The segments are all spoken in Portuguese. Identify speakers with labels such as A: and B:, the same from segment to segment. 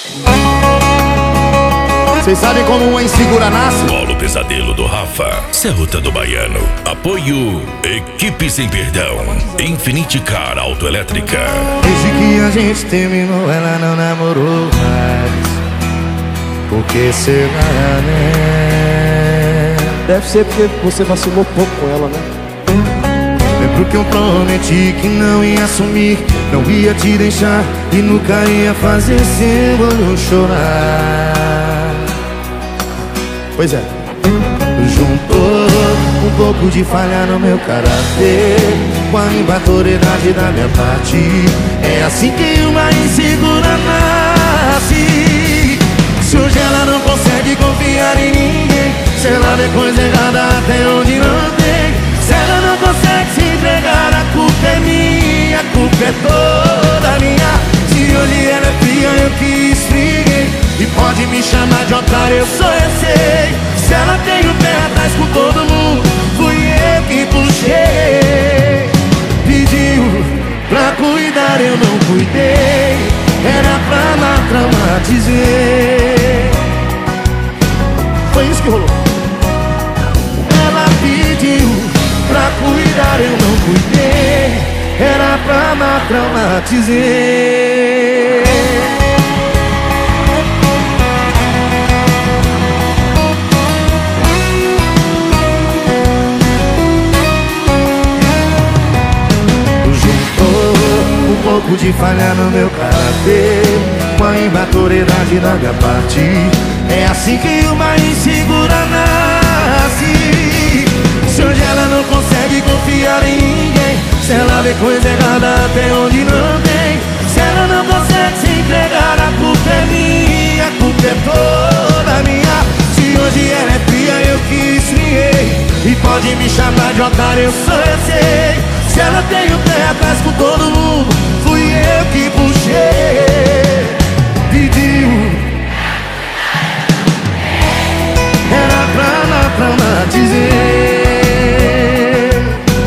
A: Vocês sabem como uma insegura nasce?
B: Colo Pesadelo do Rafa, Serruta do Baiano. Apoio Equipe Sem Perdão, Infinity Car Autoelétrica.
A: Desde que a gente terminou, ela não namorou mais. Por que será, né?
C: Deve ser porque você vacilou pouco com ela, né?
A: Lembro que eu prometi que não ia assumir, não ia te deixar e nunca ia fazer seu olho chorar.
C: Pois é.
A: Juntou um pouco de falha no meu caráter com a imaturidade da minha parte. É assim que uma insegura nasce. Se hoje ela não consegue confiar em ninguém, se ela vê coisa errada até onde não tem, se ela não consegue se entregar, a culpa é minha, a culpa é toda minha. Se hoje ela é fria, eu que esfriei, e pode me chamar de otário, eu sei. Se ela tem o pé atrás com todo mundo, fui eu que puxei. Pediu pra cuidar, eu não cuidei, era pra lá traumatizei.
C: Foi isso que rolou.
A: Ela pediu pra cuidar, eu não cuidei, era pra lá traumatizei. Um pouco de falha no meu caráter com a imaturidade da minha parte. É assim que uma insegura nasce. Se hoje ela não consegue confiar em ninguém, se ela vê coisa errada até onde não tem, se ela não consegue se entregar, a culpa é minha, a culpa é toda minha. Se hoje ela é fria, eu que esfriei, e pode me chamar de otário, eu sei. Se ela tem o pé atrás com todo mundo, fui eu que puxei. Pediu, era pra lá traumatizei.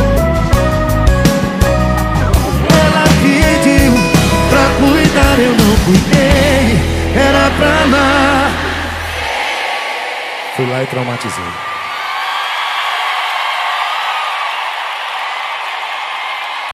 A: Ela pediu pra cuidar, eu não cuidei, era pra lá.
C: Fui lá e traumatizei.